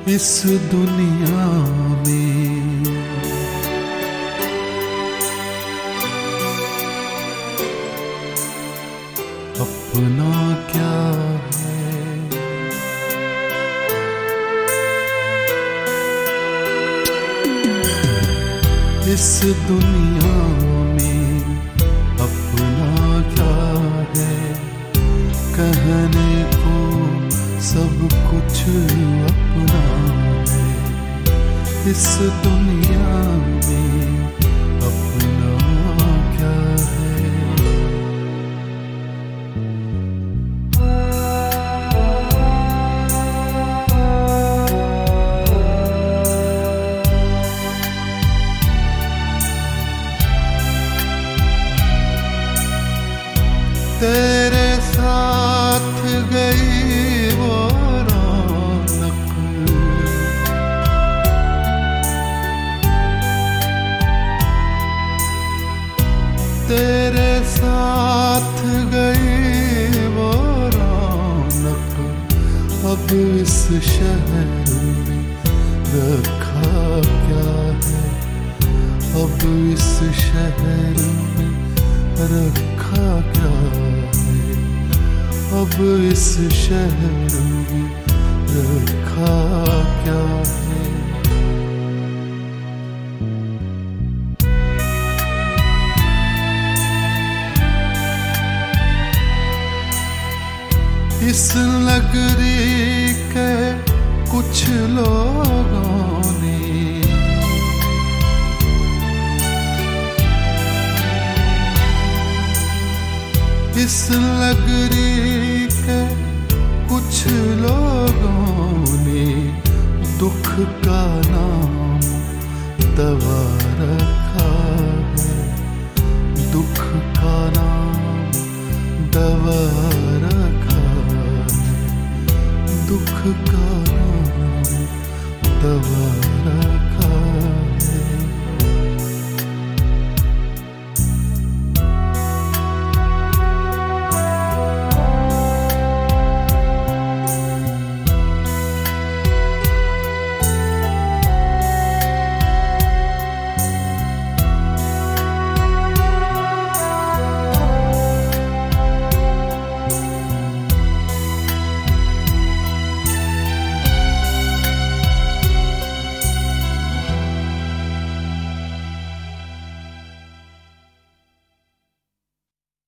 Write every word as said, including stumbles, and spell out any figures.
इस दुनिया में। अपना क्या है इस दुनिया में, अपना क्या है। कहने को सब कुछ अपना है इस दुनिया में, अपना क्या है। तेरे साथ गई वो रौनक, तेरे साथ गई वो रौनक। अब इस शहर में रखा क्या है, अब इस शहर में रखा क्या है। अब इस शहर में रखा क्या है। इस नगरी के कुछ लोगों ने इस नगरी के कुछ लोगों ने दुख का नाम दवा रखा है, दुख का नाम दवा रखा है, दुख का नाम दवा रखा है।